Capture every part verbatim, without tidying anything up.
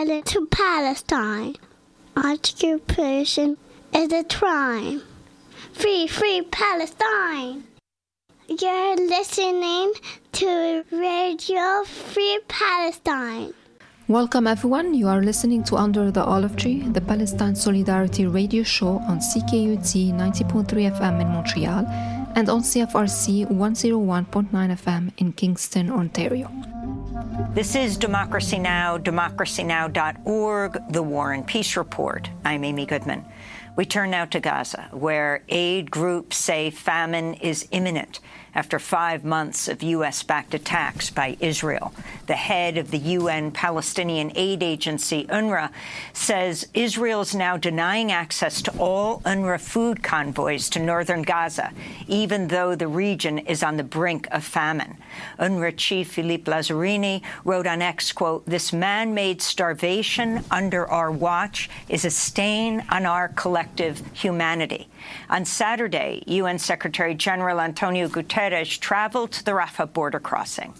headed to Palestine. Occupation is a crime. Free, free Palestine! You're listening to Radio Free Palestine. Welcome everyone, you are listening to Under the Olive Tree, the Palestine Solidarity radio show on C K U T ninety point three F M in Montreal and on C F R C one oh one point nine F M in Kingston, Ontario. This is Democracy Now!, democracy now dot org, The War and Peace Report. I'm Amy Goodman. We turn now to Gaza, where aid groups say famine is imminent after five months of U S-backed attacks by Israel. The head of the U N Palestinian Aid Agency, UNRWA, says Israel is now denying access to all UNRWA food convoys to northern Gaza, even though the region is on the brink of famine. UNRWA chief Philippe Lazzarini wrote on X, quote, "This man-made starvation under our watch is a stain on our collective humanity." On Saturday, U N Secretary General Antonio Guterres traveled to the Rafah border crossing.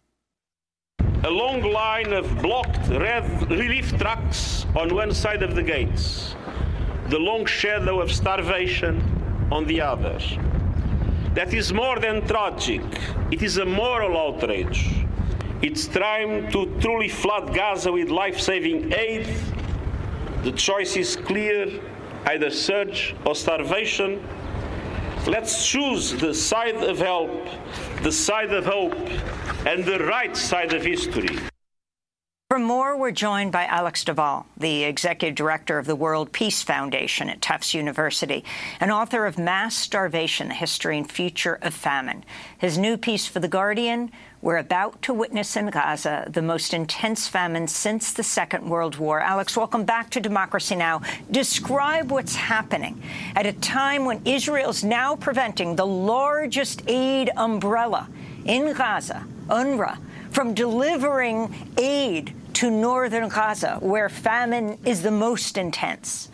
A long line of blocked red relief trucks on one side of the gates, the long shadow of starvation on the other. That is more than tragic. It is a moral outrage. It's time to truly flood Gaza with life-saving aid. The choice is clear, either surge or starvation. Let's choose the side of help, the side of hope, and the right side of history. For more, we're joined by Alex de Waal, the executive director of the World Peace Foundation at Tufts University, and author of Mass Starvation, The History and Future of Famine. His new piece for The Guardian, we're about to witness in Gaza the most intense famine since the Second World War. Alex, welcome back to Democracy Now! Describe what's happening at a time when Israel's now preventing the largest aid umbrella in Gaza, UNRWA, from delivering aid to northern Gaza, where famine is the most intense.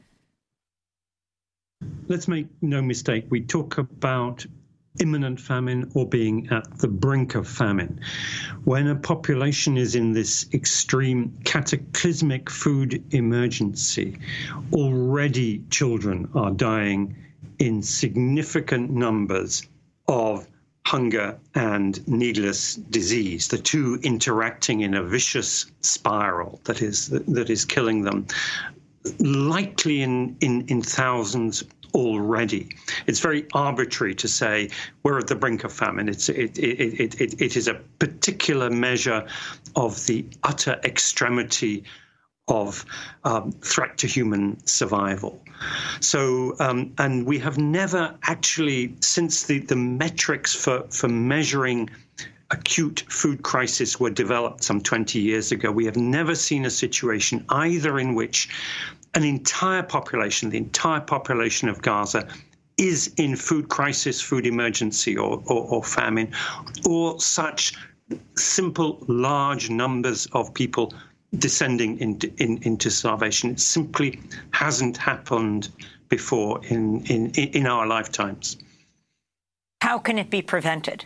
Let's make no mistake, we talk about imminent famine or being at the brink of famine. When a population is in this extreme cataclysmic food emergency, already children are dying in significant numbers of hunger and needless disease, the two interacting in a vicious spiral that is that is killing them, likely in, in, in thousands already. It's very arbitrary to say we're at the brink of famine. It's it it it it, it is a particular measure of the utter extremity of um, threat to human survival. So, um, and we have never actually, since the, the metrics for, for measuring acute food crisis were developed some twenty years ago, we have never seen a situation either in which an entire population, the entire population of Gaza, is in food crisis, food emergency, or, or, or famine, or such simple large numbers of people descending into, in, into starvation. It simply hasn't happened before in, in, in our lifetimes. How can it be prevented?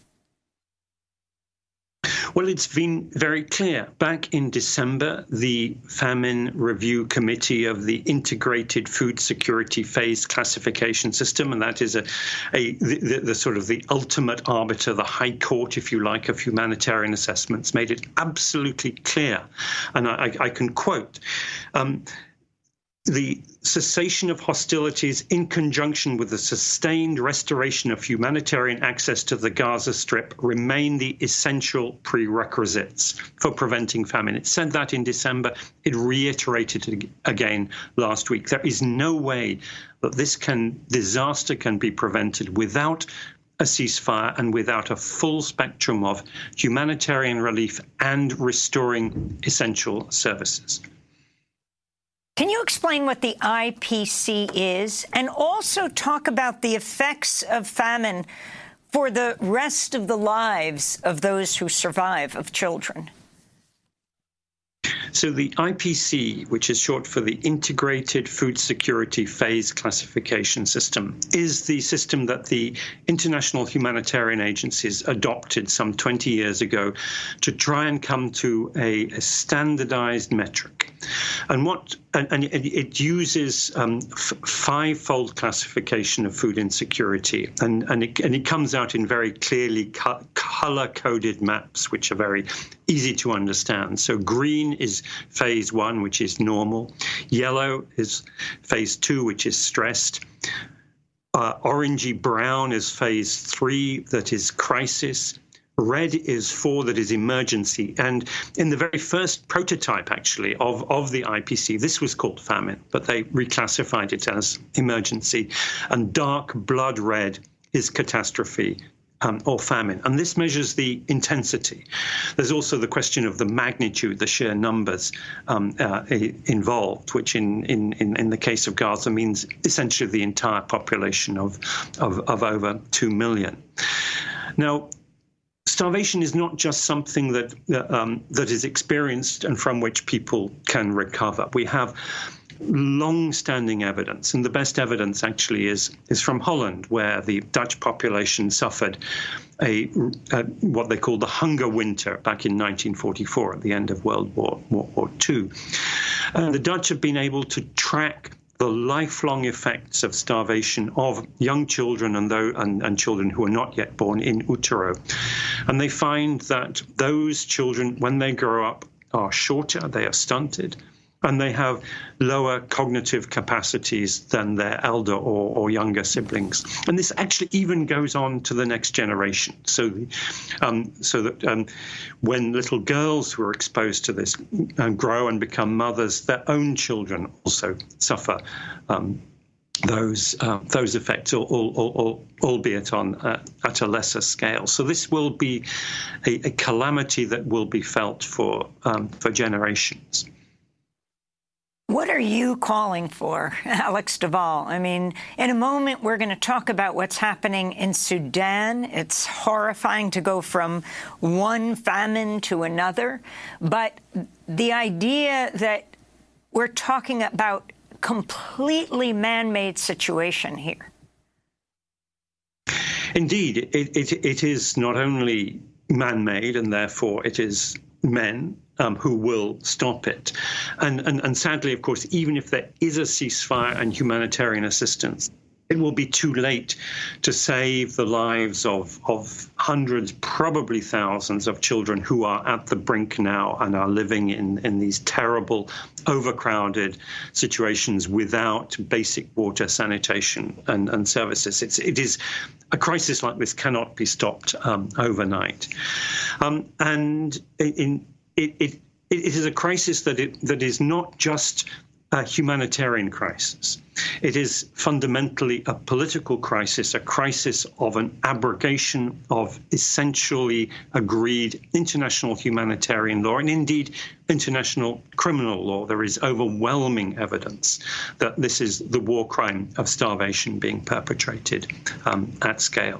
Well, it's been very clear. Back in December, the Famine Review Committee of the Integrated Food Security Phase Classification System, and that is a, a the, the, the sort of the ultimate arbiter, the high court, if you like, of humanitarian assessments, made it absolutely clear. And I, I can quote, um, the cessation of hostilities in conjunction with the sustained restoration of humanitarian access to the Gaza Strip remain the essential prerequisites for preventing famine. It said that in December. It reiterated it again last week. There is no way that this can disaster can be prevented without a ceasefire and without a full spectrum of humanitarian relief and restoring essential services. Can you explain what the I P C is and also talk about the effects of famine for the rest of the lives of those who survive, of children? So the I P C, which is short for the Integrated Food Security Phase Classification System, is the system that the international humanitarian agencies adopted some twenty years ago to try and come to a, a standardized metric. And what and, and it, it uses um, f- five-fold classification of food insecurity, and and it, and it comes out in very clearly co- color-coded maps, which are very easy to understand. So green is phase one, which is normal. Yellow is phase two, which is stressed. Uh, orangey brown is phase three, that is crisis. Red is four, that is emergency. And in the very first prototype, actually, of, of the I P C, this was called famine, but they reclassified it as emergency. And dark blood red is catastrophe. Um, or famine. And this measures the intensity. There's also the question of the magnitude, the sheer numbers um, uh, involved, which in, in, in the case of Gaza means essentially the entire population of, of, of over two million. Now, starvation is not just something that, uh, um, that is experienced and from which people can recover. We have long-standing evidence, and the best evidence actually is is from Holland, where the Dutch population suffered a, a what they call the hunger winter back in nineteen forty-four at the end of World War, World War Two. And the Dutch have been able to track the lifelong effects of starvation of young children and, though, and, and children who are not yet born in utero. And they find that those children, when they grow up, are shorter, they are stunted, and they have lower cognitive capacities than their elder or, or younger siblings. And this actually even goes on to the next generation. So, um, so that um, when little girls who are exposed to this uh, grow and become mothers, their own children also suffer um, those uh, those effects, al- al- al- albeit on uh, at a lesser scale. So this will be a, a calamity that will be felt for um, for generations. What are you calling for, Alex Duvall? I mean, in a moment, we're going to talk about what's happening in Sudan. It's horrifying to go from one famine to another. But the idea that we're talking about completely man-made situation here. Indeed, it, it, it is not only man-made, and therefore it is men Um, who will stop it. And, and, and sadly, of course, even if there is a ceasefire and humanitarian assistance, it will be too late to save the lives of, of hundreds, probably thousands of children who are at the brink now and are living in, in these terrible, overcrowded situations without basic water, sanitation and, and services. It's, it is a crisis like this cannot be stopped um, overnight. Um, and in It, it, it is a crisis that it, that is not just a humanitarian crisis. It is fundamentally a political crisis, a crisis of an abrogation of essentially agreed international humanitarian law and indeed international criminal law. There is overwhelming evidence that this is the war crime of starvation being perpetrated um, at scale.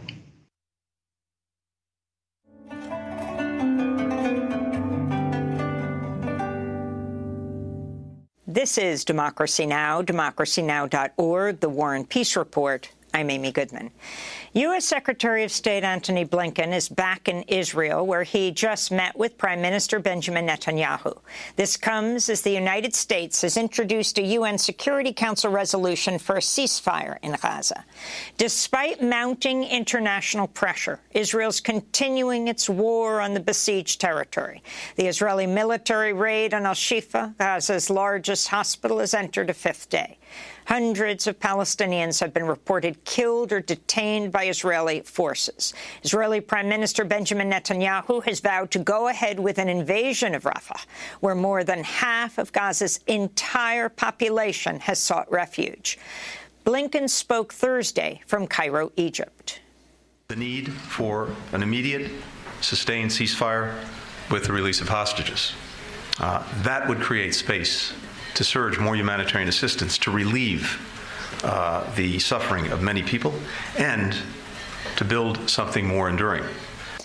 This is Democracy Now!, democracy now dot org, The War and Peace Report. I'm Amy Goodman. U S. Secretary of State Antony Blinken is back in Israel, where he just met with Prime Minister Benjamin Netanyahu. This comes as the United States has introduced a U N Security Council resolution for a ceasefire in Gaza. Despite mounting international pressure, Israel's continuing its war on the besieged territory. The Israeli military raid on Al-Shifa, Gaza's largest hospital, has entered a fifth day. Hundreds of Palestinians have been reported killed or detained by Israeli forces. Israeli Prime Minister Benjamin Netanyahu has vowed to go ahead with an invasion of Rafah, where more than half of Gaza's entire population has sought refuge. Blinken spoke Thursday from Cairo, Egypt. The need for an immediate, sustained ceasefire with the release of hostages. Uh, that would create space to surge more humanitarian assistance to relieve uh, the suffering of many people and to build something more enduring.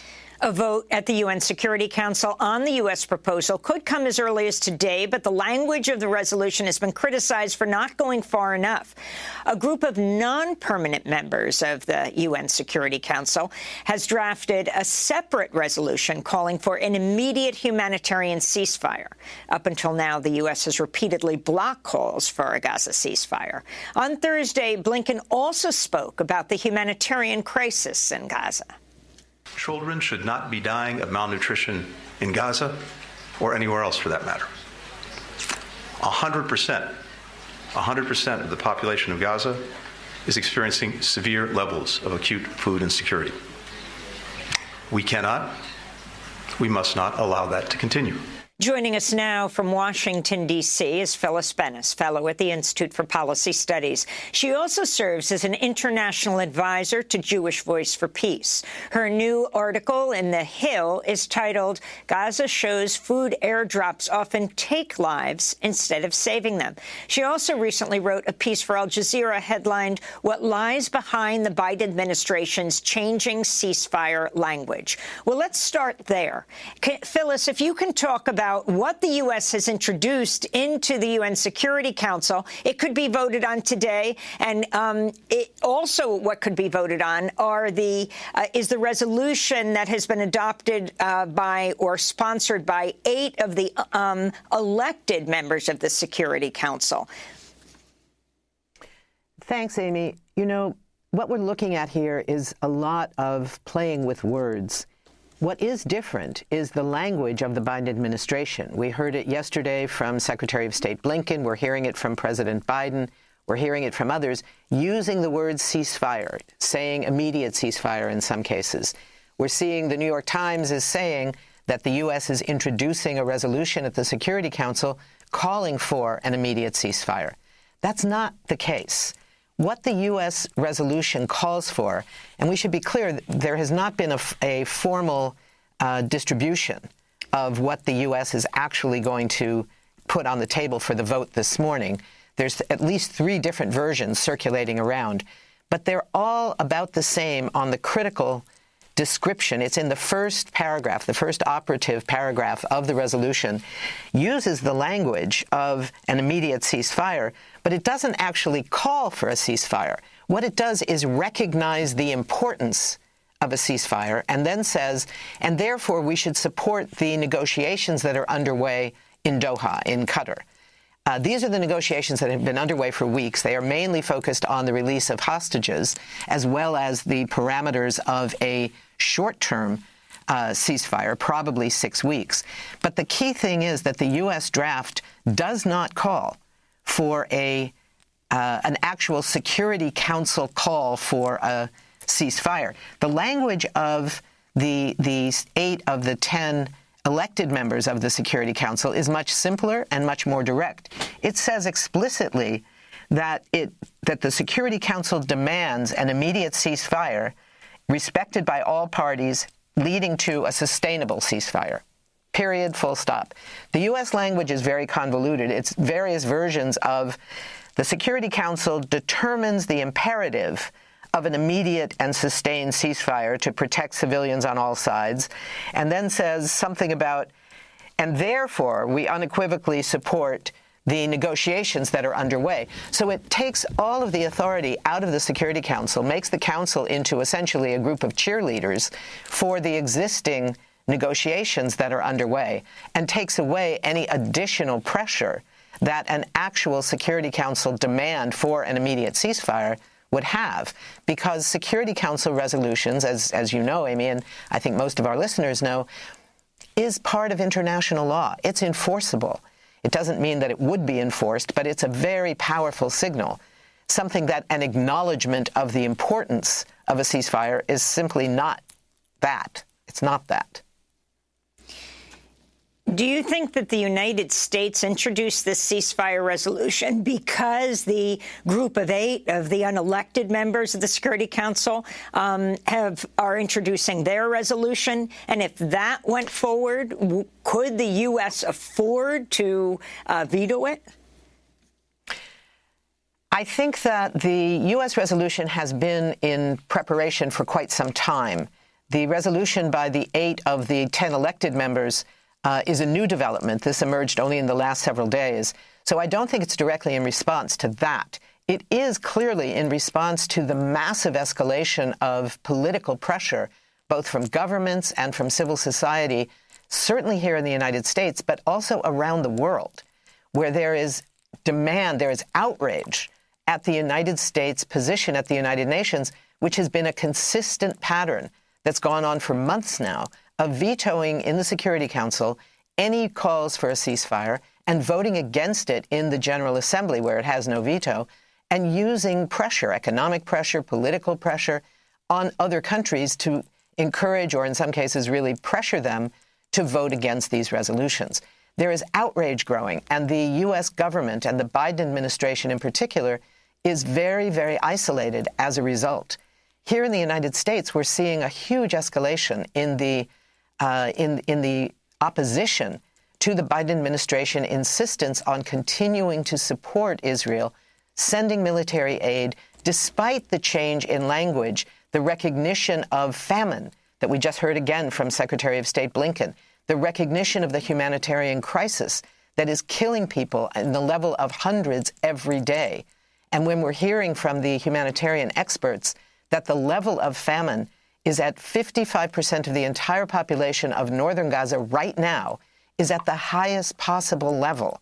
A vote at the U N Security Council on the U S proposal could come as early as today, but the language of the resolution has been criticized for not going far enough. A group of non-permanent members of the U N Security Council has drafted a separate resolution calling for an immediate humanitarian ceasefire. Up until now, the U S has repeatedly blocked calls for a Gaza ceasefire. On Thursday, Blinken also spoke about the humanitarian crisis in Gaza. Children should not be dying of malnutrition in Gaza or anywhere else for that matter. A hundred percent, a hundred percent of the population of Gaza is experiencing severe levels of acute food insecurity. We cannot, we must not allow that to continue. Joining us now from Washington, D C is Phyllis Bennis, fellow at the Institute for Policy Studies. She also serves as an international advisor to Jewish Voice for Peace. Her new article in The Hill is titled, "Gaza Shows Food Airdrops Often Take Lives Instead of Saving Them." She also recently wrote a piece for Al Jazeera headlined, "What Lies Behind the Biden Administration's Changing Ceasefire Language." Well, let's start there. Can, Phyllis, if you can talk about what the U S has introduced into the U N Security Council. It could be voted on today, and um, it also what could be voted on are the uh, is the resolution that has been adopted uh, by or sponsored by eight of the um, elected members of the Security Council. Thanks, Amy. You know, what we're looking at here is a lot of playing with words. What is different is the language of the Biden administration. We heard it yesterday from Secretary of State Blinken. We're hearing it from President Biden. We're hearing it from others, using the word ceasefire, saying immediate ceasefire in some cases. We're seeing the New York Times is saying that the U S is introducing a resolution at the Security Council calling for an immediate ceasefire. That's not the case. What the U S resolution calls for, and we should be clear, there has not been a, a formal uh, distribution of what the U S is actually going to put on the table for the vote this morning. There's at least three different versions circulating around, but they're all about the same on the critical description. It's in the first paragraph, the first operative paragraph of the resolution, uses the language of an immediate ceasefire, but it doesn't actually call for a ceasefire. What it does is recognize the importance of a ceasefire and then says, and therefore we should support the negotiations that are underway in Doha, in Qatar. Uh, these are the negotiations that have been underway for weeks. They are mainly focused on the release of hostages, as well as the parameters of a short-term uh, ceasefire, probably six weeks. But the key thing is that the U S draft does not call for a uh, an actual Security Council call for a ceasefire. The language of the, the eight of the ten elected members of the Security Council is much simpler and much more direct. It says explicitly that it that the Security Council demands an immediate ceasefire respected by all parties, leading to a sustainable ceasefire. Period, full stop. The U S language is very convoluted. It's various versions of the Security Council determines the imperative of an immediate and sustained ceasefire to protect civilians on all sides, and then says something about, and therefore we unequivocally support the negotiations that are underway. So it takes all of the authority out of the Security Council, makes the Council into essentially a group of cheerleaders for the existing negotiations that are underway, and takes away any additional pressure that an actual Security Council demand for an immediate ceasefire would have, because Security Council resolutions, as, as you know, Amy, and I think most of our listeners know, is part of international law. It's enforceable. It doesn't mean that it would be enforced, but it's a very powerful signal, something that an acknowledgement of the importance of a ceasefire is simply not that. It's not that. Do you think that the United States introduced this ceasefire resolution because the group of eight of the unelected members of the Security Council um, have are introducing their resolution? And if that went forward, w- could the U S afford to uh, veto it? I think that the U S resolution has been in preparation for quite some time. The resolution by the eight of the ten elected members uh, is a new development. This emerged only in the last several days. So I don't think it's directly in response to that. It is clearly in response to the massive escalation of political pressure, both from governments and from civil society, certainly here in the United States, but also around the world, where there is demand, there is outrage at the United States' position at the United Nations, which has been a consistent pattern that's gone on for months now, of vetoing in the Security Council any calls for a ceasefire and voting against it in the General Assembly, where it has no veto, and using pressure, economic pressure, political pressure, on other countries to encourage, or in some cases really pressure them to vote against these resolutions. There is outrage growing, and the U S government and the Biden administration in particular is very, very isolated as a result. Here in the United States, we're seeing a huge escalation in the uh, in in the opposition to the Biden administration insistence on continuing to support Israel, sending military aid, despite the change in language, the recognition of famine that we just heard again from Secretary of State Blinken, the recognition of the humanitarian crisis that is killing people in the level of hundreds every day. And when we're hearing from the humanitarian experts that the level of famine is at fifty-five percent of the entire population of northern Gaza right now, is at the highest possible level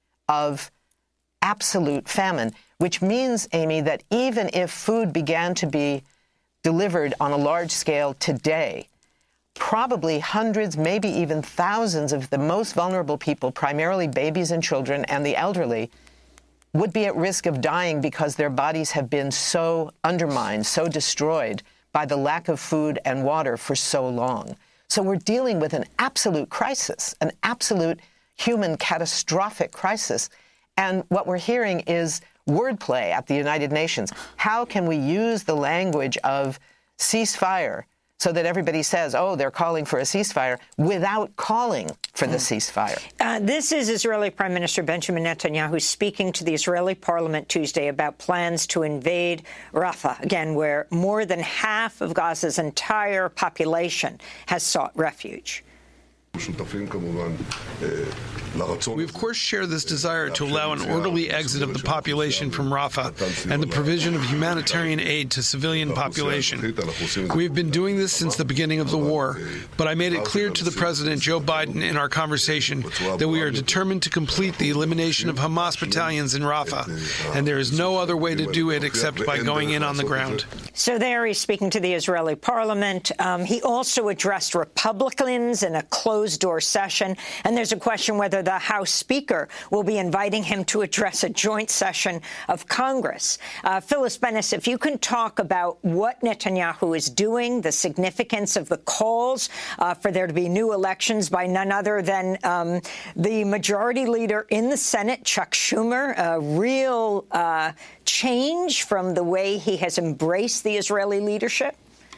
of absolute famine, which means, Amy, that even if food began to be delivered on a large scale today, probably hundreds, maybe even thousands of the most vulnerable people, primarily babies and children and the elderly, would be at risk of dying because their bodies have been so undermined, so destroyed by the lack of food and water for so long. So we're dealing with an absolute crisis, an absolute human catastrophic crisis. And what we're hearing is wordplay at the United Nations. How can we use the language of ceasefire so that everybody says, oh, they're calling for a ceasefire, without calling for the ceasefire? Uh, this is Israeli Prime Minister Benjamin Netanyahu speaking to the Israeli parliament Tuesday about plans to invade Rafah, again, where more than half of Gaza's entire population has sought refuge. We, of course, share this desire to allow an orderly exit of the population from Rafah and the provision of humanitarian aid to civilian population. We have been doing this since the beginning of the war, but I made it clear to the President Joe Biden in our conversation that we are determined to complete the elimination of Hamas battalions in Rafah, and there is no other way to do it except by going in on the ground. So there he's speaking to the Israeli parliament. Um, he also addressed Republicans in a closed-door session, and there's a question whether the House Speaker will be inviting him to address a joint session of Congress. Uh, Phyllis Bennis, if you can talk about what Netanyahu is doing, the significance of the calls uh, for there to be new elections by none other than um, the majority leader in the Senate, Chuck Schumer, a real uh, change from the way he has embraced the Israeli leadership?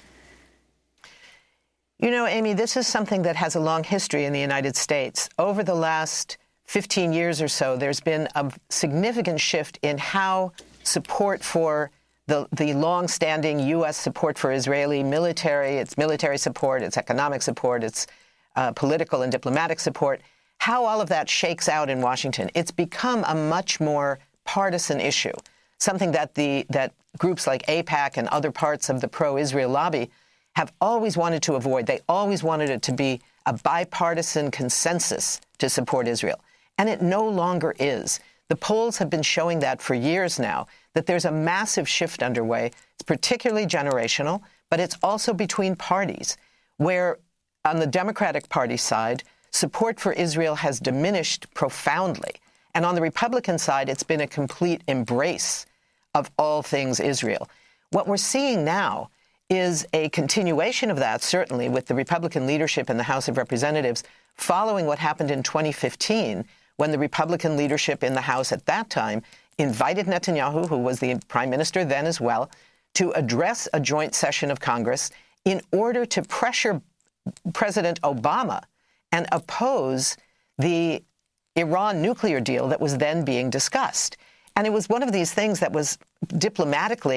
You know, Amy, this is something that has a long history in the United States. Over the last fifteen years or so, there's been a significant shift in how support for the, the long-standing U S support for Israeli military, its military support, its economic support, its uh, political and diplomatic support, how all of that shakes out in Washington. It's become a much more partisan issue, something that the that groups like AIPAC and other parts of the pro-Israel lobby have always wanted to avoid. They always wanted it to be a bipartisan consensus to support Israel. And it no longer is. The polls have been showing that for years now, that there's a massive shift underway. It's particularly generational, but it's also between parties, where on the Democratic Party side, support for Israel has diminished profoundly. And on the Republican side, it's been a complete embrace of all things Israel. What we're seeing now is a continuation of that, certainly, with the Republican leadership in the House of Representatives following what happened in twenty fifteen, when the Republican leadership in the House at that time invited Netanyahu, who was the prime minister then as well, to address a joint session of Congress in order to pressure President Obama and oppose the Iran nuclear deal that was then being discussed. And it was one of these things that was diplomatically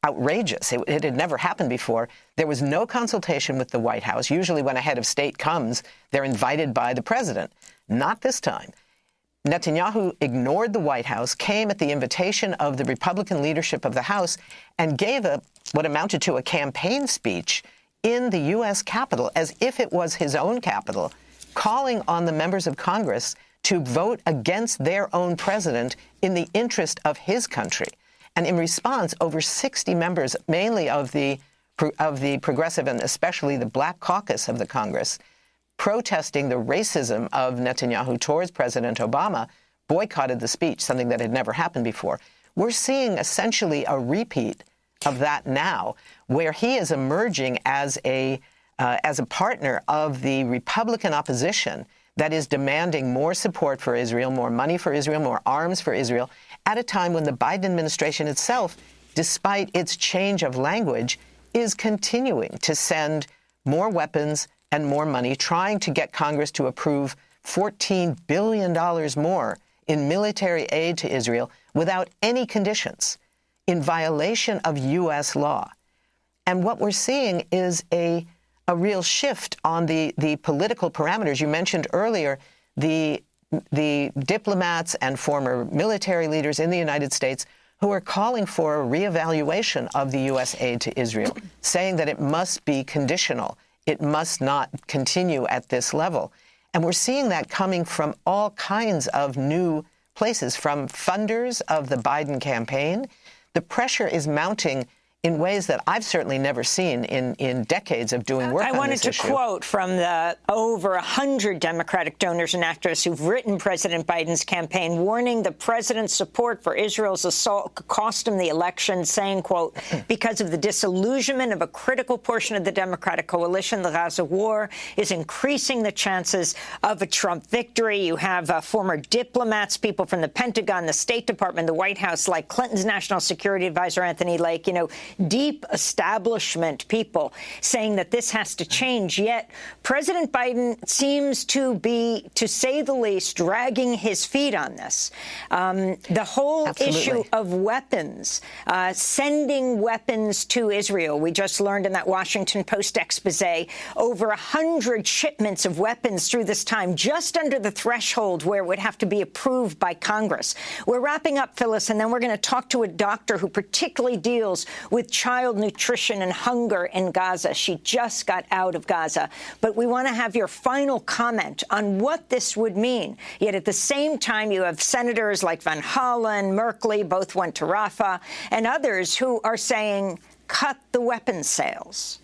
outrageous. It, it had never happened before. There was no consultation with the White House. Usually when a head of state comes, they're invited by the president. Not this time. Netanyahu ignored the White House, came at the invitation of the Republican leadership of the House, and gave a what amounted to a campaign speech in the U S Capitol, as if it was his own Capitol, calling on the members of Congress to vote against their own president in the interest of his country. And in response, over sixty members, mainly of the of the progressive and especially the Black Caucus of the Congress, protesting the racism of Netanyahu towards President Obama, boycotted the speech, something that had never happened before. We're seeing essentially a repeat of that now, where he is emerging as a uh, as a partner of the Republican opposition that is demanding more support for Israel, more money for Israel, more arms for Israel, at a time when the Biden administration itself, despite its change of language, is continuing to send more weapons and more money, trying to get Congress to approve fourteen billion dollars more in military aid to Israel without any conditions, in violation of U S law. And what we're seeing is a a real shift on the, the political parameters. You mentioned earlier the, the diplomats and former military leaders in the United States who are calling for a reevaluation of the U S aid to Israel, saying that it must be conditional. It must not continue at this level. And we're seeing that coming from all kinds of new places, from funders of the Biden campaign. The pressure is mounting in ways that I've certainly never seen in, in decades of doing work on this issue. I wanted to quote from the over one hundred Democratic donors and activists who've written President Biden's campaign, warning the president's support for Israel's assault could cost him the election, saying, quote, because of the disillusionment of a critical portion of the Democratic coalition, the Gaza war is increasing the chances of a Trump victory. You have uh, former diplomats, people from the Pentagon, the State Department, the White House, like Clinton's National Security Advisor, Anthony Lake, you know, deep establishment people saying that this has to change. Yet President Biden seems to be, to say the least, dragging his feet on this. Um, the whole Absolutely. issue of weapons, uh, sending weapons to Israel. We just learned in that Washington Post expose over one hundred shipments of weapons through this time, just under the threshold where it would have to be approved by Congress. We're wrapping up, Phyllis, and then we're going to talk to a doctor who particularly deals with child nutrition and hunger in Gaza. She just got out of Gaza. But we want to have your final comment on what this would mean. Yet at the same time, you have senators like Van Hollen, Merkley, both went to Rafah, and others who are saying, cut the weapons sales.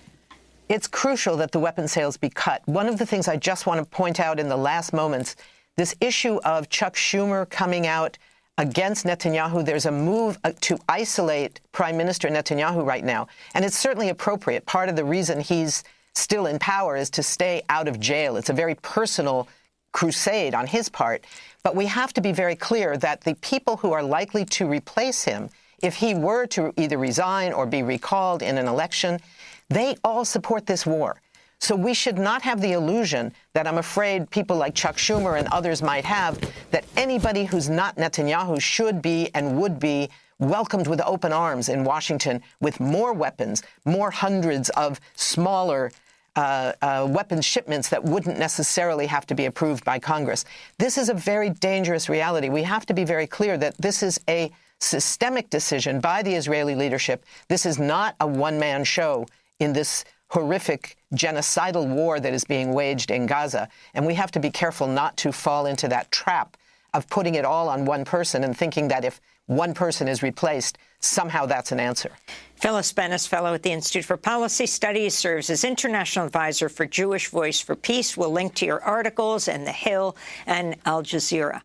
It's crucial that the weapons sales be cut. One of the things I just want to point out in the last moments, this issue of Chuck Schumer coming out against Netanyahu. There's a move to isolate Prime Minister Netanyahu right now, and it's certainly appropriate. Part of the reason he's still in power is to stay out of jail. It's a very personal crusade on his part, but we have to be very clear that the people who are likely to replace him, if he were to either resign or be recalled in an election, they all support this war. So we should not have the illusion that I'm afraid people like Chuck Schumer and others might have, that anybody who's not Netanyahu should be and would be welcomed with open arms in Washington with more weapons, more hundreds of smaller uh, uh, weapons shipments that wouldn't necessarily have to be approved by Congress. This is a very dangerous reality. We have to be very clear that this is a systemic decision by the Israeli leadership. This is not a one-man show in this horrific genocidal war that is being waged in Gaza. And we have to be careful not to fall into that trap of putting it all on one person and thinking that if one person is replaced, somehow that's an answer. Phyllis Bennis, fellow at the Institute for Policy Studies, serves as international advisor for Jewish Voice for Peace. We'll link to your articles in The Hill and Al Jazeera.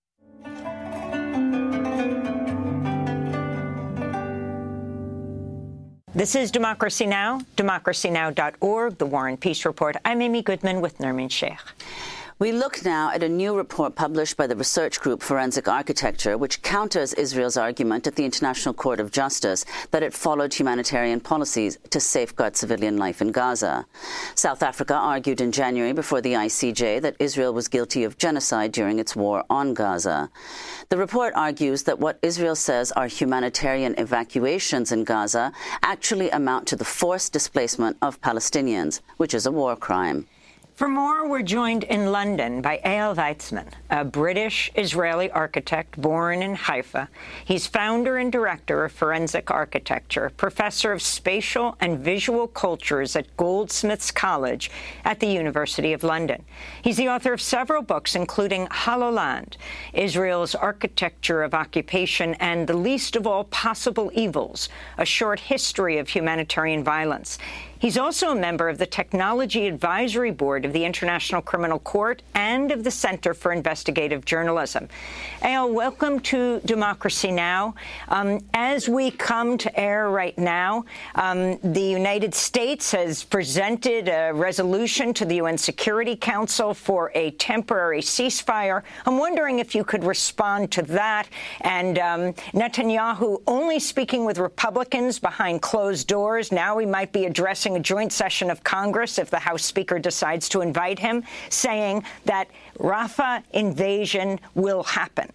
This is Democracy Now!, democracy now dot org, The War and Peace Report. I'm Amy Goodman with Nermeen Sheikh. We look now at a new report published by the research group Forensic Architecture, which counters Israel's argument at the International Court of Justice that it followed humanitarian policies to safeguard civilian life in Gaza. South Africa argued in January before the I C J that Israel was guilty of genocide during its war on Gaza. The report argues that what Israel says are humanitarian evacuations in Gaza actually amount to the forced displacement of Palestinians, which is a war crime. For more, we're joined in London by Eyal Weizman, a British-Israeli architect born in Haifa. He's founder and director of Forensic Architecture, professor of spatial and visual cultures at Goldsmiths College at the University of London. He's the author of several books, including Hollow Land, Israel's Architecture of Occupation and the Least of All Possible Evils, a short history of humanitarian violence. He's also a member of the Technology Advisory Board of the International Criminal Court and of the Center for Investigative Journalism. Eyal, welcome to Democracy Now! Um, as we come to air right now, um, the United States has presented a resolution to the U N Security Council for a temporary ceasefire. I'm wondering if you could respond to that. And um, Netanyahu only speaking with Republicans behind closed doors. Now he might be addressing a joint session of Congress if the House Speaker decides to invite him, saying that Rafah invasion will happen.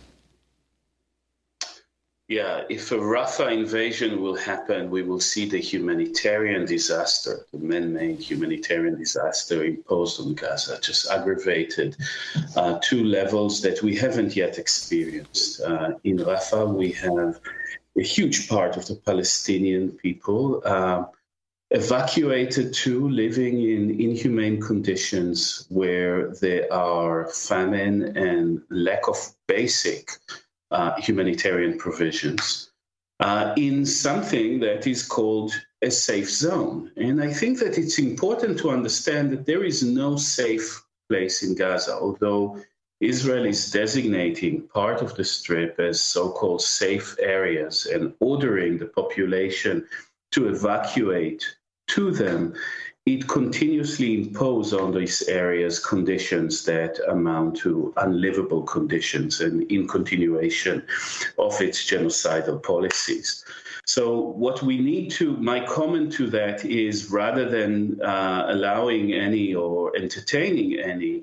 Yeah, if a Rafah invasion will happen, we will see the humanitarian disaster, the man-made humanitarian disaster imposed on Gaza, just aggravated uh, to levels that we haven't yet experienced. Uh, in Rafah, we have a huge part of the Palestinian people uh, evacuated to living in inhumane conditions where there are famine and lack of basic uh, humanitarian provisions uh, in something that is called a safe zone. And I think that it's important to understand that there is no safe place in Gaza, although Israel is designating part of the Strip as so-called safe areas and ordering the population to evacuate to them. It continuously imposes on these areas conditions that amount to unlivable conditions and in continuation of its genocidal policies. So what we need to, my comment to that is rather than uh, allowing any or entertaining any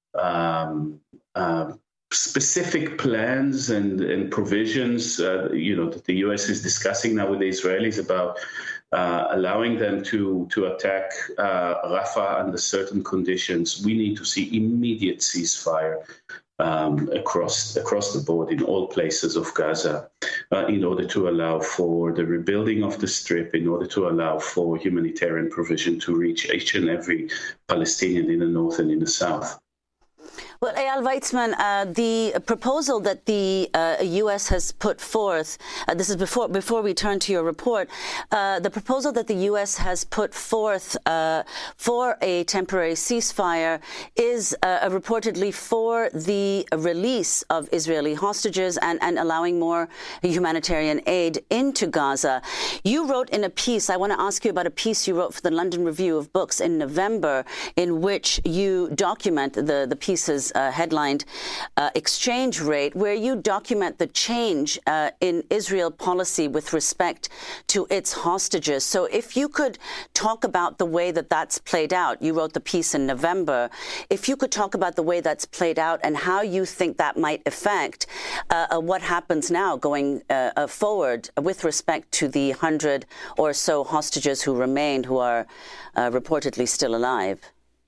um, uh, specific plans and, and provisions, uh, you know, that the U S is discussing now with the Israelis about Uh, allowing them to, to attack uh, Rafah under certain conditions, we need to see immediate ceasefire um, across across the board in all places of Gaza uh, in order to allow for the rebuilding of the Strip, in order to allow for humanitarian provision to reach each and every Palestinian in the north and in the south. Well, Eyal Weizman, uh, the proposal that the uh, U S has put forth, uh, this is before before we turn to your report, uh, the proposal that the U S has put forth uh, for a temporary ceasefire is uh, reportedly for the release of Israeli hostages and, and allowing more humanitarian aid into Gaza. You wrote in a piece, I want to ask you about a piece you wrote for the London Review of Books in November, in which you document the, the piece's Uh, headlined uh, exchange rate, where you document the change uh, in Israel policy with respect to its hostages. So if you could talk about the way that that's played out, you wrote the piece in November, if you could talk about the way that's played out and how you think that might affect uh, uh, what happens now going uh, uh, forward with respect to the hundred or so hostages who remained, who are uh, reportedly still alive.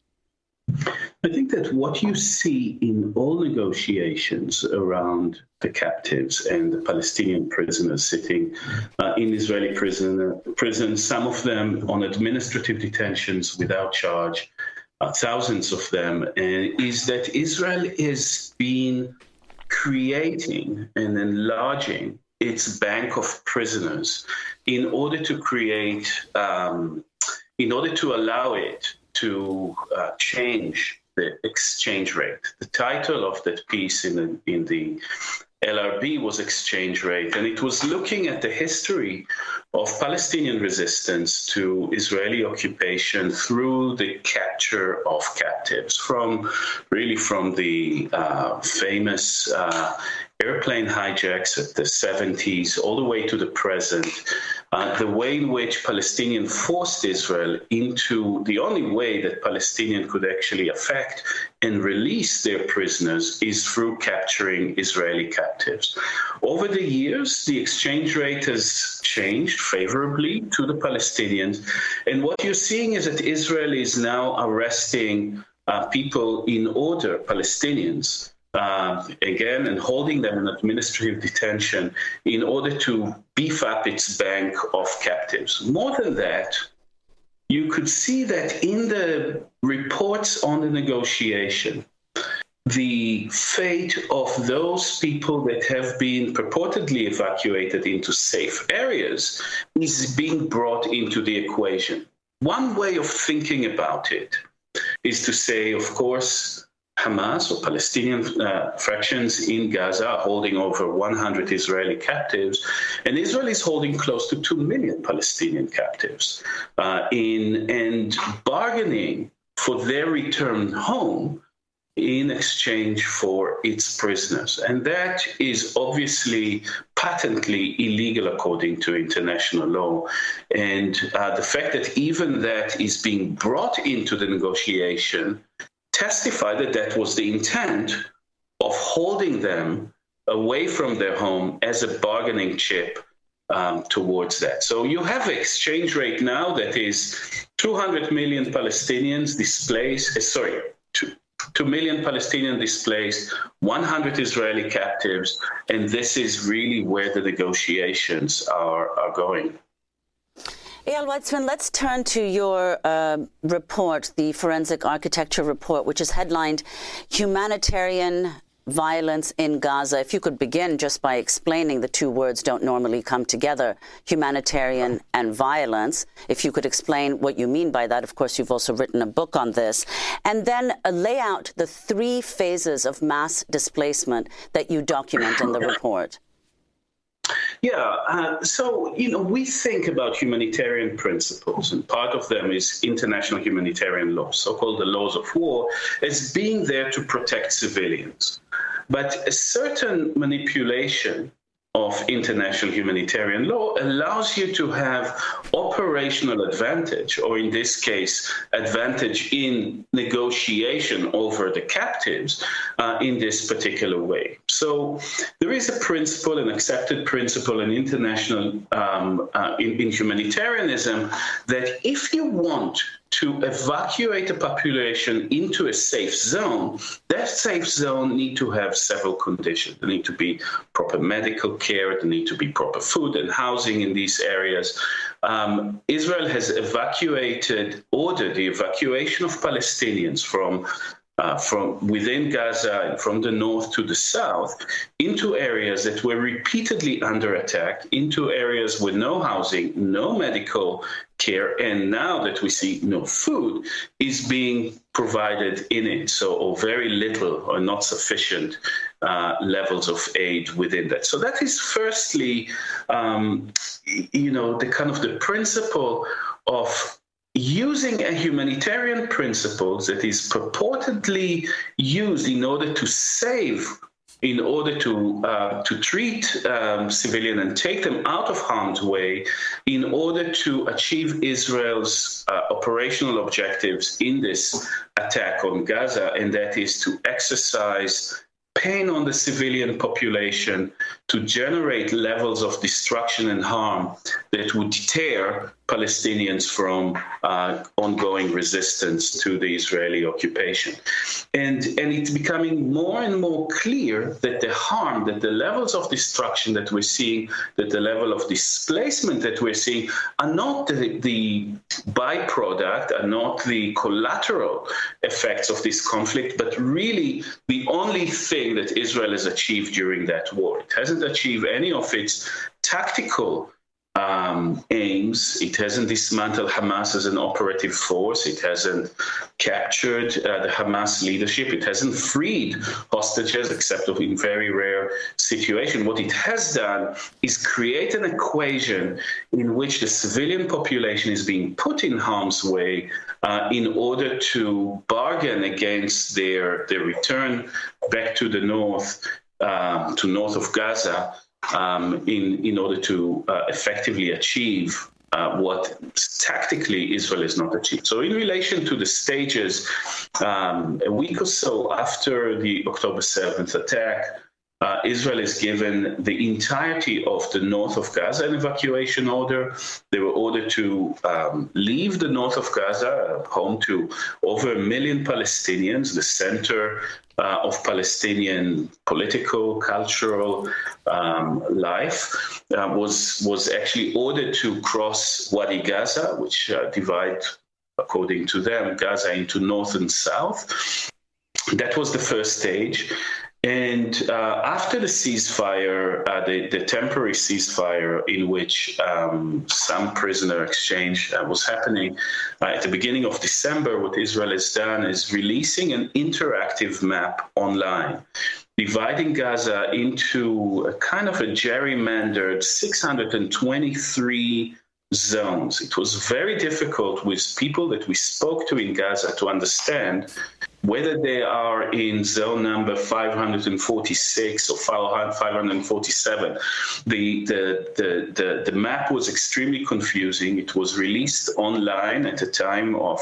I think that what you see in all negotiations around the captives and the Palestinian prisoners sitting uh, in Israeli prison, prison, some of them on administrative detentions without charge, uh, thousands of them, and is that Israel is being creating and enlarging its bank of prisoners in order to create, um, in order to allow it to uh, change the exchange rate. The title of that piece in the, in the L R B was exchange rate, and it was looking at the history of Palestinian resistance to Israeli occupation through the capture of captives, from really from the uh, famous uh, airplane hijacks at the seventies all the way to the present. Uh, the way in which Palestinian forced Israel into the only way that Palestinian could actually affect and release their prisoners is through capturing Israeli captives. Over the years, the exchange rate has changed favorably to the Palestinians. And what you're seeing is that Israel is now arresting uh, people in order, Palestinians, Uh, again, and holding them in administrative detention in order to beef up its bank of captives. More than that, you could see that in the reports on the negotiation, the fate of those people that have been purportedly evacuated into safe areas is being brought into the equation. One way of thinking about it is to say, of course, Hamas or Palestinian uh, fractions in Gaza are holding over one hundred Israeli captives, and Israel is holding close to two million Palestinian captives uh, in and bargaining for their return home in exchange for its prisoners. And that is obviously patently illegal according to international law. And uh, the fact that even that is being brought into the negotiation testify that that was the intent of holding them away from their home as a bargaining chip um, towards that. So you have an exchange rate now that is two hundred million Palestinians displaced, uh, sorry, two, two million Palestinians displaced, one hundred Israeli captives, and this is really where the negotiations are, are going. Eyal Weizman, let's turn to your uh, report, the Forensic Architecture Report, which is headlined Humanitarian Violence in Gaza. If you could begin just by explaining the two words don't normally come together, humanitarian and violence. If you could explain what you mean by that. Of course, you've also written a book on this. And then uh, lay out the three phases of mass displacement that you document in the report. Yeah, uh, so, you know, we think about humanitarian principles, and part of them is international humanitarian law, so-called the laws of war, as being there to protect civilians. But a certain manipulation of international humanitarian law allows you to have operational advantage, or in this case, advantage in negotiation over the captives uh, in this particular way. So there is a principle, an accepted principle in international, um, uh, in, in humanitarianism, that if you want to evacuate a population into a safe zone, that safe zone need to have several conditions. There need to be proper medical care, there need to be proper food and housing in these areas. Um, Israel has evacuated, ordered the evacuation of Palestinians from Uh, from within Gaza and from the north to the south into areas that were repeatedly under attack, into areas with no housing, no medical care, and now that we see no food is being provided in it, so or very little or not sufficient uh, levels of aid within that. So that is firstly, um, you know, the kind of the principle of using a humanitarian principle that is purportedly used in order to save, in order to uh, to treat um, civilians and take them out of harm's way, in order to achieve Israel's uh, operational objectives in this attack on Gaza, and that is to exercise pain on the civilian population, to generate levels of destruction and harm that would deter Palestinians from uh, ongoing resistance to the Israeli occupation. And, and it's becoming more and more clear that the harm, that the levels of destruction that we're seeing, that the level of displacement that we're seeing are not the, the byproduct, are not the collateral effects of this conflict, but really the only thing that Israel has achieved during that war. It hasn't achieved any of its tactical um, aims. It hasn't dismantled Hamas as an operative force. It hasn't captured uh, the Hamas leadership. It hasn't freed hostages, except in very rare situation. What it has done is create an equation in which the civilian population is being put in harm's way uh, in order to bargain against their, their return back to the north, um, to north of Gaza, um, in, in order to uh, effectively achieve uh, what tactically Israel has not achieved. So in relation to the stages, um, a week or so after the October seventh attack, Uh, Israel is given the entirety of the north of Gaza an evacuation order. They were ordered to um, leave the north of Gaza, home to over a million Palestinians, the center uh, of Palestinian political, cultural um, life, uh, was, was actually ordered to cross Wadi Gaza, which uh, divide, according to them, Gaza into north and south. That was the first stage. And uh, after the ceasefire, uh, the, the temporary ceasefire in which um, some prisoner exchange uh, was happening uh, at the beginning of December, what Israel has done is releasing an interactive map online, dividing Gaza into a kind of a gerrymandered six hundred twenty-three zones. It was very difficult with people that we spoke to in Gaza to understand whether they are in zone number five hundred forty-six or five hundred forty-seven. The, the, the, the, the map was extremely confusing. It was released online at a time of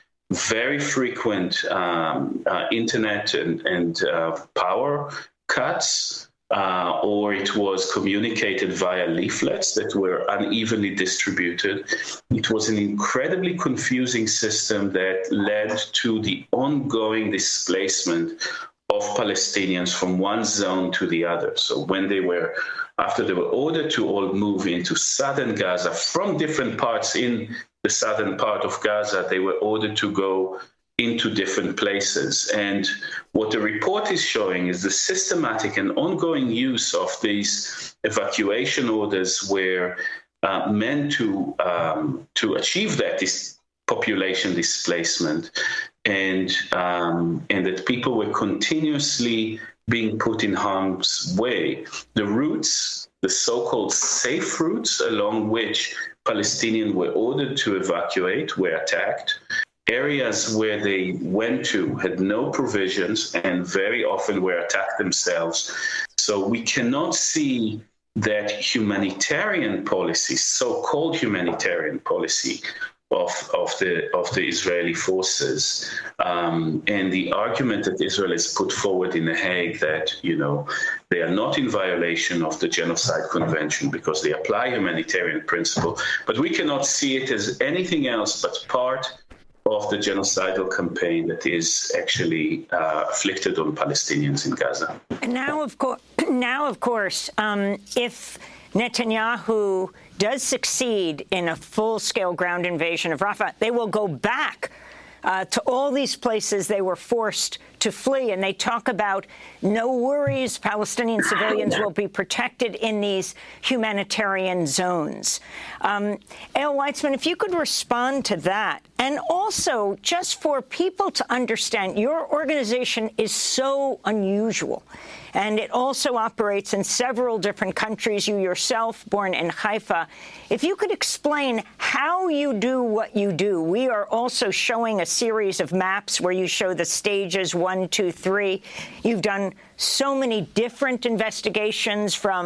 very frequent um, uh, internet and, and uh, power cuts. Uh, or it was communicated via leaflets that were unevenly distributed. It was an incredibly confusing system that led to the ongoing displacement of Palestinians from one zone to the other. So when they were, after they were ordered to all move into southern Gaza from different parts in the southern part of Gaza, they were ordered to go into different places. And what the report is showing is the systematic and ongoing use of these evacuation orders were uh, meant to, um, to achieve that dis population displacement, and, um, and that people were continuously being put in harm's way. The routes, the so-called safe routes along which Palestinians were ordered to evacuate, were attacked. Areas where they went to had no provisions and very often were attacked themselves. So we cannot see that humanitarian policy, so-called humanitarian policy of, of, the, of the Israeli forces, um, and the argument that Israel has put forward in The Hague that, you know, they are not in violation of the Genocide Convention because they apply humanitarian principle, but we cannot see it as anything else but part of the genocidal campaign that is actually uh, afflicted on Palestinians in Gaza. And now, of course, now, of course, um, if Netanyahu does succeed in a full-scale ground invasion of Rafah, they will go back uh, to all these places they were forced to flee. And they talk about no worries, Palestinian civilians will be protected in these humanitarian zones. Um, Eyal Weizman, if you could respond to that. And also, just for people to understand, your organization is so unusual. And it also operates in several different countries. You yourself, born in Haifa. If you could explain how you do what you do. We are also showing a series of maps where you show the stages one, two, three. You've done so many different investigations, from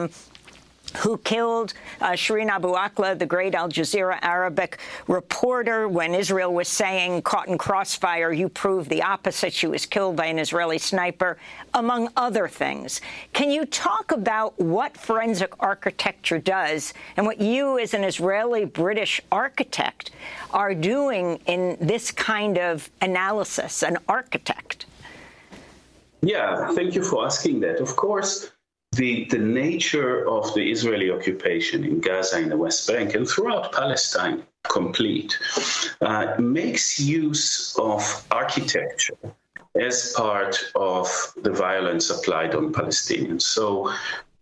who killed uh, Shireen Abu Akleh, the great Al Jazeera Arabic reporter, when Israel was saying, caught in crossfire, you proved the opposite. She was killed by an Israeli sniper, among other things. Can you talk about what forensic architecture does and what you, as an Israeli-British architect, are doing in this kind of analysis, an architect? Yeah, thank you for asking that. Of course, The, the nature of the Israeli occupation in Gaza, in the West Bank, and throughout Palestine complete, uh, makes use of architecture as part of the violence applied on Palestinians. So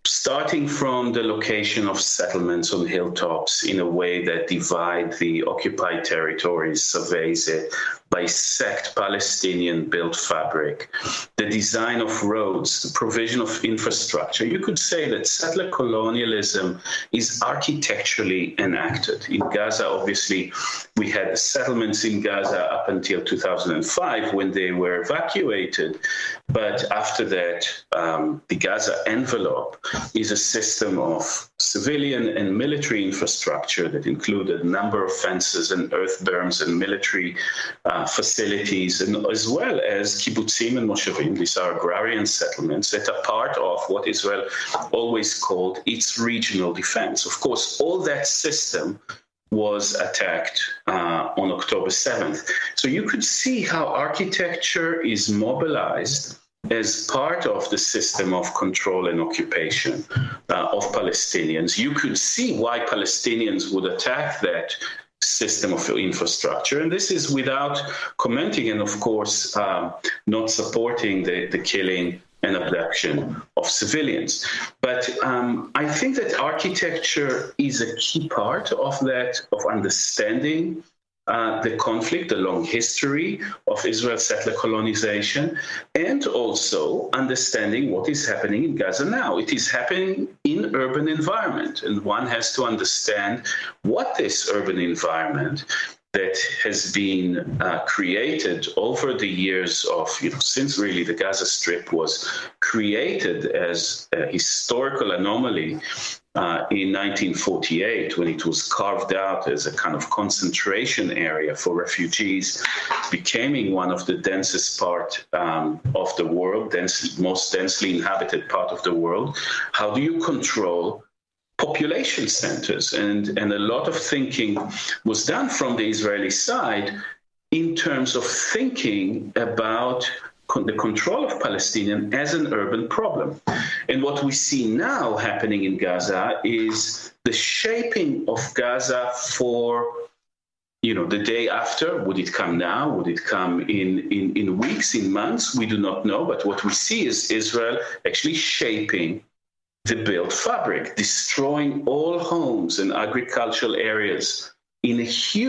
starting from the location of settlements on hilltops in a way that divide the occupied territories, surveys it, bisect Palestinian-built fabric, the design of roads, the provision of infrastructure. You could say that settler colonialism is architecturally enacted. In Gaza, obviously, we had the settlements in Gaza up until two thousand five when they were evacuated. But after that, um, the Gaza envelope is a system of civilian and military infrastructure that included a number of fences and earth berms and military uh, facilities, and as well as kibbutzim and moshavim. These are agrarian settlements that are part of what Israel always called its regional defense. Of course, all that system was attacked uh, on October seventh. So you could see how architecture is mobilized as part of the system of control and occupation uh, of Palestinians. You could see why Palestinians would attack that system of infrastructure. And this is without commenting and, of course, uh, not supporting the, the killing and abduction of civilians. But um, I think that architecture is a key part of that, of understanding uh, the conflict, the long history of Israel's settler colonization, and also understanding what is happening in Gaza now. It is happening in urban environment, and one has to understand what this urban environment that has been uh, created over the years of, you know, since really the Gaza Strip was created as a historical anomaly uh, in nineteen forty-eight, when it was carved out as a kind of concentration area for refugees, becoming one of the densest part um, of the world, dense, most densely inhabited part of the world. How do you control population centers? And, and a lot of thinking was done from the Israeli side in terms of thinking about con- the control of Palestinians as an urban problem. And what we see now happening in Gaza is the shaping of Gaza for, you know, the day after. Would it come now? Would it come in, in, in weeks, in months? We do not know. But what we see is Israel actually shaping the built fabric, destroying all homes and agricultural areas in a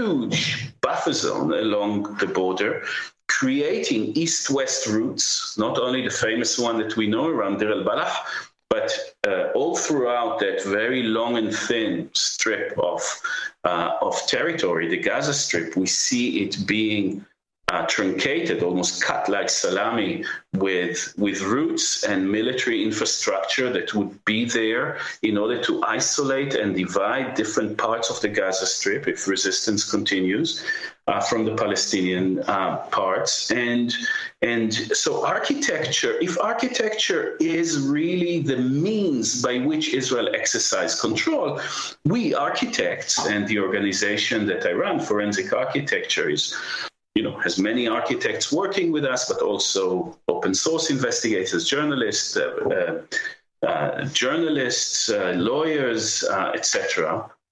huge buffer zone along the border, creating east-west routes, not only the famous one that we know around Deir el-Balah, but uh, all throughout that very long and thin strip of, uh, of territory, the Gaza Strip. We see it being Uh, truncated, almost cut like salami, with with routes and military infrastructure that would be there in order to isolate and divide different parts of the Gaza Strip if resistance continues uh, from the Palestinian uh, parts. And and so architecture, if architecture is really the means by which Israel exercises control, we architects and the organization that I run, Forensic Architecture, is you know, has many architects working with us, but also open source investigators, journalists, uh, uh, uh, journalists, uh, lawyers, uh, et cetera.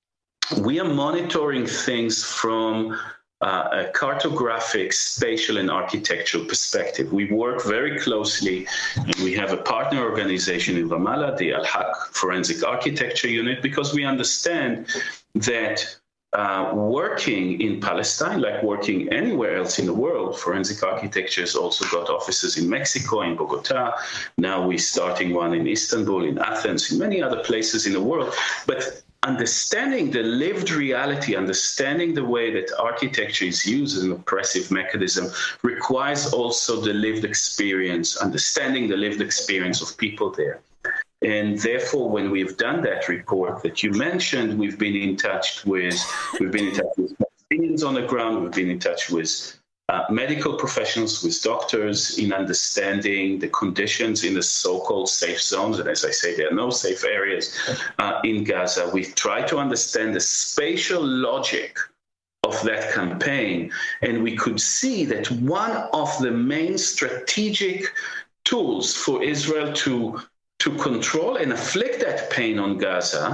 We are monitoring things from uh, a cartographic, spatial, and architectural perspective. We work very closely, and we have a partner organization in Ramallah, the Al-Haq Forensic Architecture Unit, because we understand that Uh, working in Palestine, like working anywhere else in the world, forensic architecture has also got offices in Mexico, in Bogota. Now we're starting one in Istanbul, in Athens, in many other places in the world. But understanding the lived reality, understanding the way that architecture is used as an oppressive mechanism, requires also the lived experience, understanding the lived experience of people there. And therefore, when we've done that report that you mentioned, we've been in touch with, we've been in touch with Palestinians on the ground, we've been in touch with uh, medical professionals, with doctors, in understanding the conditions in the so-called safe zones. And as I say, there are no safe areas uh, in Gaza. We've tried to understand the spatial logic of that campaign. And we could see that one of the main strategic tools for Israel to to control and afflict that pain on Gaza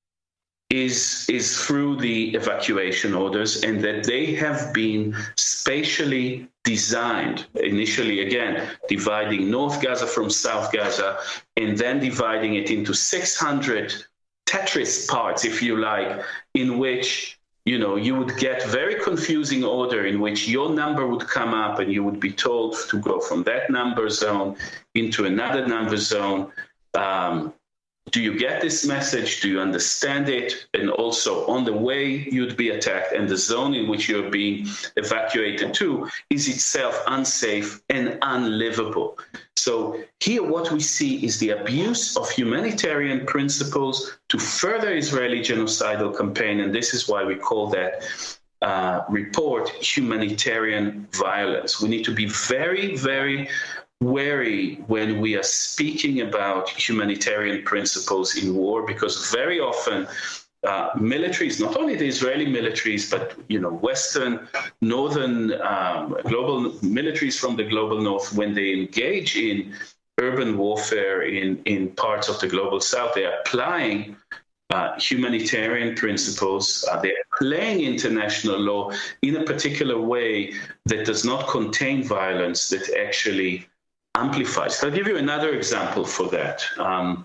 is, is through the evacuation orders, and that they have been spatially designed initially, again, dividing North Gaza from South Gaza, and then dividing it into six hundred Tetris parts, if you like, in which, you know, you would get very confusing order in which your number would come up and you would be told to go from that number zone into another number zone. Um, do you get this message? Do you understand it? And also on the way you'd be attacked and the zone in which you're being evacuated to is itself unsafe and unlivable. So here what we see is the abuse of humanitarian principles to further Israeli genocidal campaign, and this is why we call that uh, report humanitarian violence. We need to be very, very wary when we are speaking about humanitarian principles in war, because very often uh, militaries, not only the Israeli militaries, but you know, Western, Northern, um, global militaries from the global North, when they engage in urban warfare in, in parts of the global South, they are applying uh, humanitarian principles. Uh, they're applying international law in a particular way that does not contain violence, that actually amplifies. I'll give you another example for that. Um,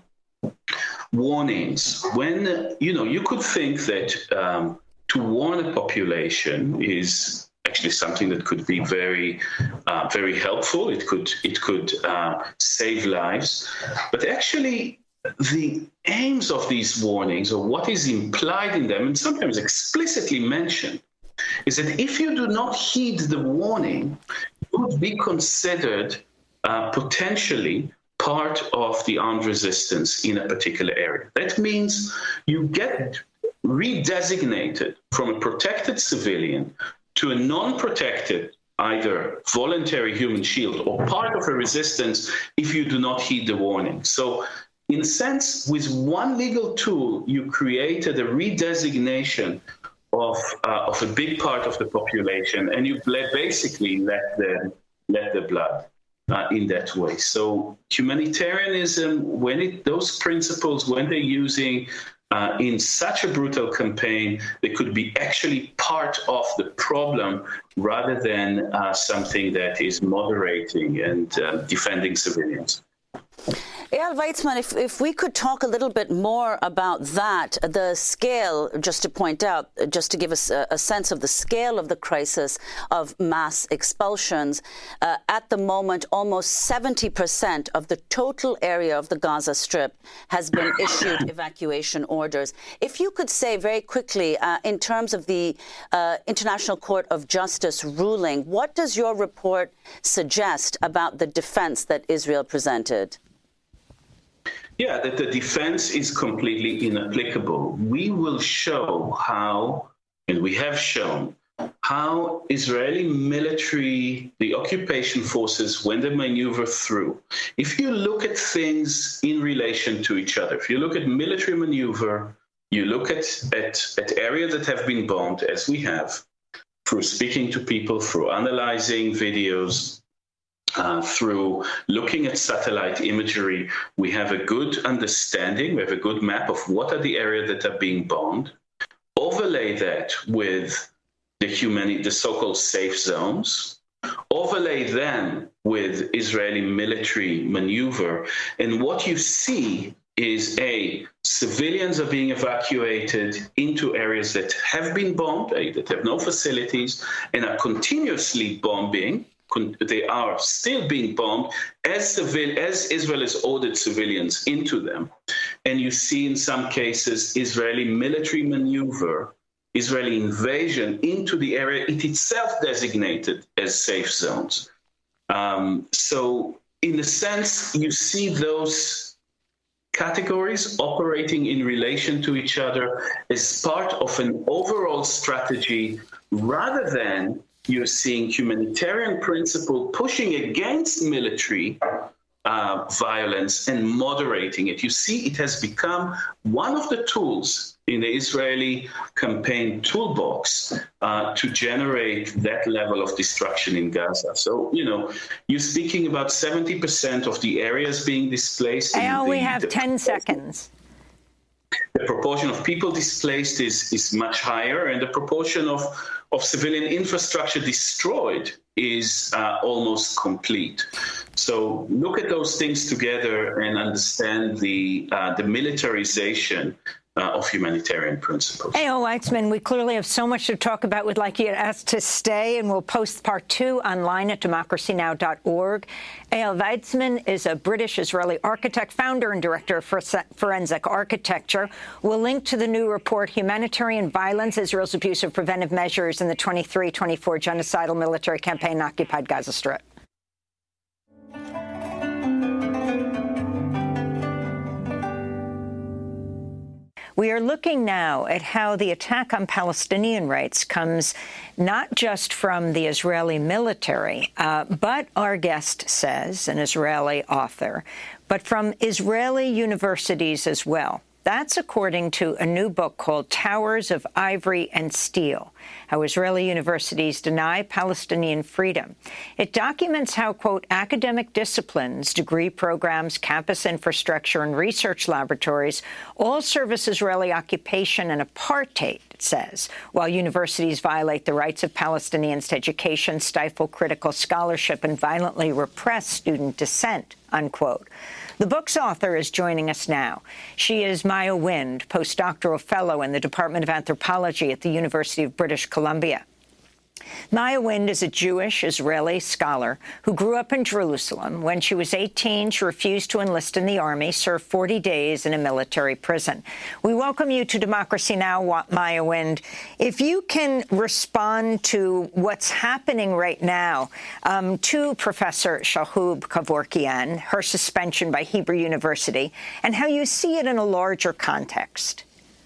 warnings. When, you know, you could think that um, to warn a population is actually something that could be very, uh, very helpful. It could, it could uh, save lives. But actually, the aims of these warnings, or what is implied in them, and sometimes explicitly mentioned, is that if you do not heed the warning, you would be considered Uh, potentially part of the armed resistance in a particular area. That means you get redesignated from a protected civilian to a non-protected, either voluntary human shield or part of a resistance if you do not heed the warning. So in a sense, with one legal tool, you created a redesignation of, uh, of a big part of the population, and you basically let the, let the blood. Uh, in that way. So humanitarianism, when it, those principles, when they're using uh, in such a brutal campaign, they could be actually part of the problem rather than uh, something that is moderating and uh, defending civilians. Eyal Weizman, if, if we could talk a little bit more about that, the scale, just to point out, just to give us a, a sense of the scale of the crisis of mass expulsions. Uh, at the moment, almost seventy percent of the total area of the Gaza Strip has been issued evacuation orders. If you could say very quickly, uh, in terms of the uh, International Court of Justice ruling, what does your report suggest about the defense that Israel presented? Yeah, that the defense is completely inapplicable. We will show how, and we have shown, how Israeli military, the occupation forces, when they maneuver through, if you look at things in relation to each other, if you look at military maneuver, you look at, at, at areas that have been bombed, as we have, through speaking to people, through analyzing videos, Uh, through looking at satellite imagery, we have a good understanding, we have a good map of what are the areas that are being bombed, overlay that with the humani- the so-called safe zones, overlay them with Israeli military maneuver, and what you see is, A, civilians are being evacuated into areas that have been bombed, that have no facilities, and are continuously bombing. They are still being bombed as, civil, as Israel has ordered civilians into them. And you see in some cases Israeli military maneuver, Israeli invasion into the area it itself designated as safe zones. Um, so in a sense, you see those categories operating in relation to each other as part of an overall strategy rather than you're seeing humanitarian principle pushing against military uh, violence and moderating it. You see, it has become one of the tools in the Israeli campaign toolbox uh, to generate that level of destruction in Gaza. So, you know, you're speaking about seventy percent of the areas being displaced. Eyal, we have the, ten seconds. The proportion of people displaced is, is much higher, and the proportion of of civilian infrastructure destroyed is uh, almost complete. So look at those things together and understand the uh, the militarization Uh, of humanitarian principles. Eyal Weizman, we clearly have so much to talk about. We'd like you to ask to stay, and we'll post part two online at democracy now dot org. Eyal Weizman is a British-Israeli architect, founder and director of Forensic Architecture. We'll link to the new report, Humanitarian Violence, Israel's Abuse of Preventive Measures in the twenty-three twenty-four Genocidal Military Campaign in Occupied Gaza Strip. We are looking now at how the attack on Palestinian rights comes not just from the Israeli military, uh, but our guest says, an Israeli author, but from Israeli universities as well. That's according to a new book called Towers of Ivory and Steel, How Israeli Universities Deny Palestinian Freedom. It documents how, quote, academic disciplines, degree programs, campus infrastructure, and research laboratories all service Israeli occupation and apartheid, it says, while universities violate the rights of Palestinians to education, stifle critical scholarship, and violently repress student dissent, unquote. The book's author is joining us now. She is Maya Wind, postdoctoral fellow in the Department of Anthropology at the University of British Columbia. Maya Wind is a Jewish Israeli scholar who grew up in Jerusalem. When she was eighteen, she refused to enlist in the army, served forty days in a military prison. We welcome you to Democracy Now!, Maya Wind. If you can respond to what's happening right now um, to Professor Shahub Kevorkian, her suspension by Hebrew University, and how you see it in a larger context.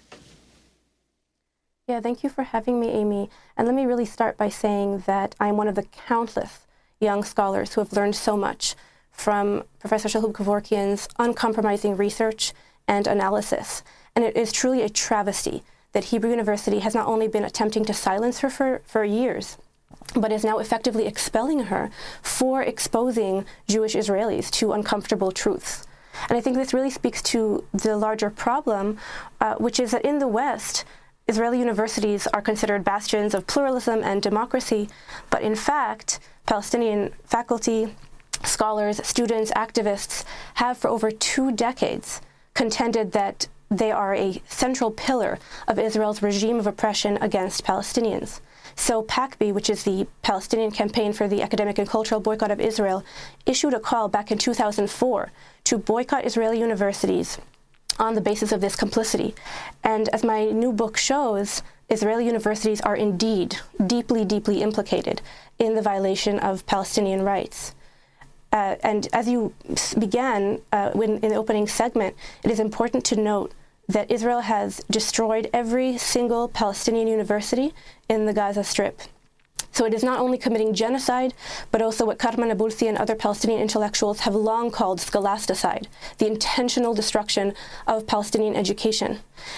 Yeah, thank you for having me, Amy. And let me really start by saying that I'm one of the countless young scholars who have learned so much from Professor Shahub Kevorkian's uncompromising research and analysis. And it is truly a travesty that Hebrew University has not only been attempting to silence her for, for years, but is now effectively expelling her for exposing Jewish Israelis to uncomfortable truths. And I think this really speaks to the larger problem, uh, which is that in the West, Israeli universities are considered bastions of pluralism and democracy, but in fact, Palestinian faculty, scholars, students, activists have for over two decades contended that they are a central pillar of Israel's regime of oppression against Palestinians. So PACBI, which is the Palestinian Campaign for the Academic and Cultural Boycott of Israel, issued a call back in two thousand four to boycott Israeli universities on the basis of this complicity. And as my new book shows, Israeli universities are indeed deeply, deeply implicated in the violation of Palestinian rights. Uh, and as you began uh, when, in the opening segment, it is important to note that Israel has destroyed every single Palestinian university in the Gaza Strip. So it is not only committing genocide, but also what Karman Abulsi and other Palestinian intellectuals have long called scholasticide, the intentional destruction of Palestinian education.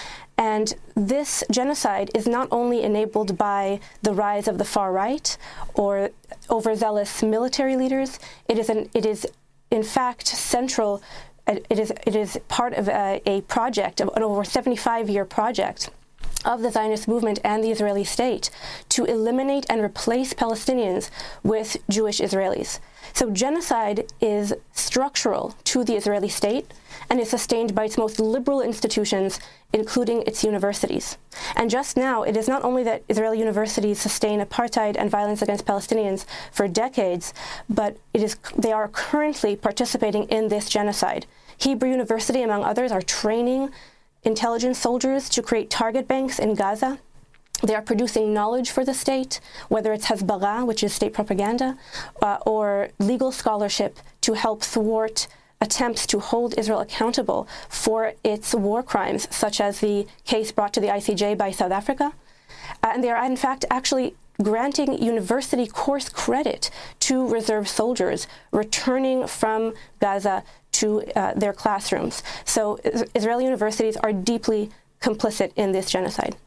And this genocide is not only enabled by the rise of the far right or overzealous military leaders, it is, an, it is in fact central, it is, it is part of a, a project, of an over seventy-five year project of the Zionist movement and the Israeli state to eliminate and replace Palestinians with Jewish Israelis. So genocide is structural to the Israeli state and is sustained by its most liberal institutions, including its universities. And just now, it is not only that Israeli universities sustain apartheid and violence against Palestinians for decades, but it is they are currently participating in this genocide. Hebrew University, among others, are training intelligence soldiers to create target banks in Gaza. They are producing knowledge for the state, whether it's Hezbollah, which is state propaganda, uh, or legal scholarship to help thwart attempts to hold Israel accountable for its war crimes, such as the case brought to the I C J by South Africa. Uh, and they are, in fact, actually granting university course credit to reserve soldiers returning from Gaza to uh, their classrooms. So Israeli universities are deeply complicit in this genocide.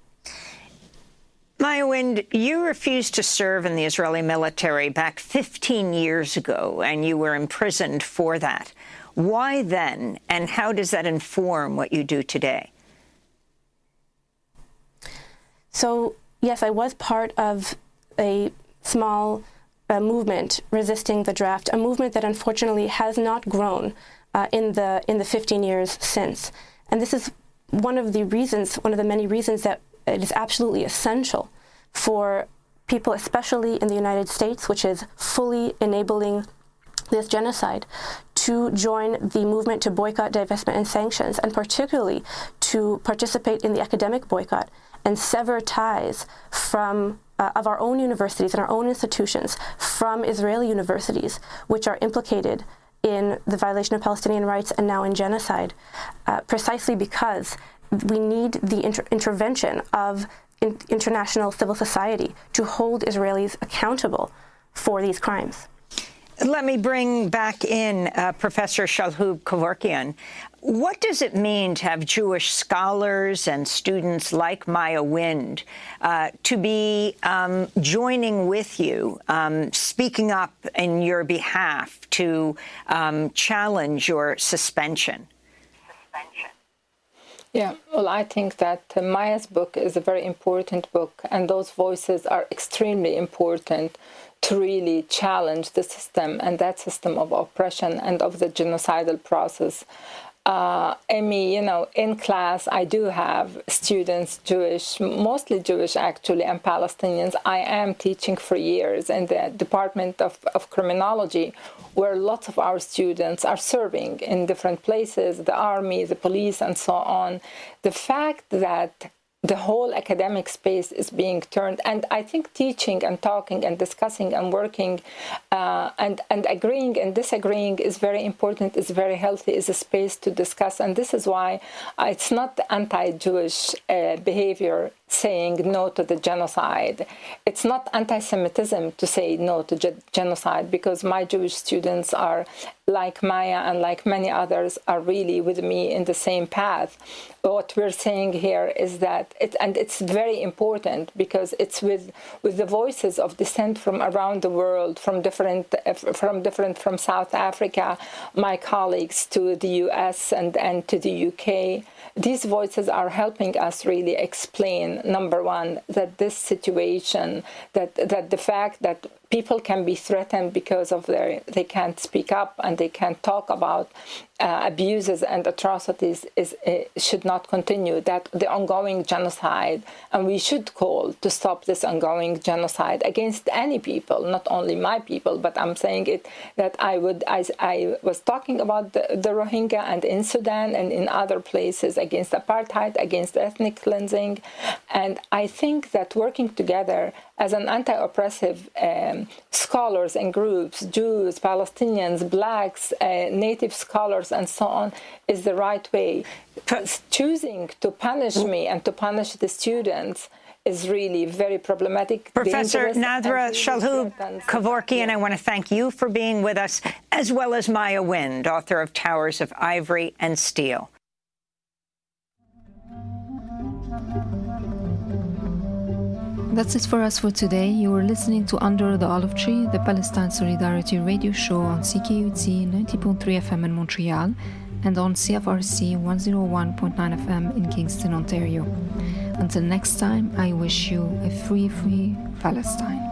Maya Wind, you refused to serve in the Israeli military back fifteen years ago, and you were imprisoned for that. Why then, and how does that inform what you do today? So yes, I was part of a small uh, movement resisting the draft, a movement that unfortunately has not grown uh, in the in the fifteen years since. And this is one of the reasons, one of the many reasons that it is absolutely essential for people, especially in the United States, which is fully enabling this genocide, to join the movement to boycott, divestment, and sanctions, and particularly to participate in the academic boycott and sever ties from uh, of our own universities and our own institutions from Israeli universities, which are implicated in the violation of Palestinian rights and now in genocide, uh, precisely because we need the inter- intervention of in- international civil society to hold Israelis accountable for these crimes. Let me bring back in uh, Professor Shalhoub Kevorkian. What does it mean to have Jewish scholars and students like Maya Wind uh, to be um, joining with you, um, speaking up in your behalf to um, challenge your suspension? Suspension. Yeah, well, I think that uh, Maya's book is a very important book, and those voices are extremely important to really challenge the system and that system of oppression and of the genocidal process. Uh, Amy, you know, in class, I do have students, Jewish, mostly Jewish actually, and Palestinians. I am teaching for years in the Department of, of Criminology, where lots of our students are serving in different places, the army, the police, and so on. The fact that the whole academic space is being turned, and I think teaching and talking and discussing and working uh, and, and agreeing and disagreeing is very important, is very healthy, is a space to discuss. And this is why it's not anti-Jewish uh, behavior saying no to the genocide. It's not anti-Semitism to say no to ge- genocide, because my Jewish students are, like Maya and like many others, are really with me in the same path. What we're saying here is that, it, and it's very important because it's with with the voices of dissent from around the world, from different, from different, from South Africa, my colleagues, to the U S and, and to the U K. These voices are helping us really explain, number one, that this situation, that that the fact that people can be threatened because of their, they can't speak up and they can't talk about uh, abuses and atrocities is uh, should not continue, that the ongoing genocide, and we should call to stop this ongoing genocide against any people, not only my people, but I'm saying it, that I would, I, I was talking about the, the Rohingya and in Sudan and in other places, against apartheid, against ethnic cleansing. And I think that working together as an anti-oppressive um, scholars and groups, Jews, Palestinians, blacks, uh, native scholars, and so on, is the right way. Choosing to punish me and to punish the students is really very problematic. Professor Nadra Shalhoub Kevorkian, yeah. I want to thank you for being with us, as well as Maya Wind, author of Towers of Ivory and Steel. That's it for us for today. You were listening to Under the Olive Tree, the Palestine Solidarity radio show on C K U T ninety point three F M in Montreal and on C F R C one oh one point nine F M in Kingston, Ontario. Until next time, I wish you a free, free Palestine.